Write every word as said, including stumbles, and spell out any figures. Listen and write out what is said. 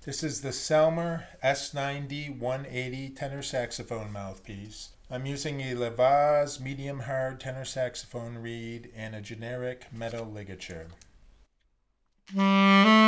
This is the Selmer S ninety one eighty tenor saxophone mouthpiece. I'm using a Lavaz medium hard tenor saxophone reed and a generic metal ligature.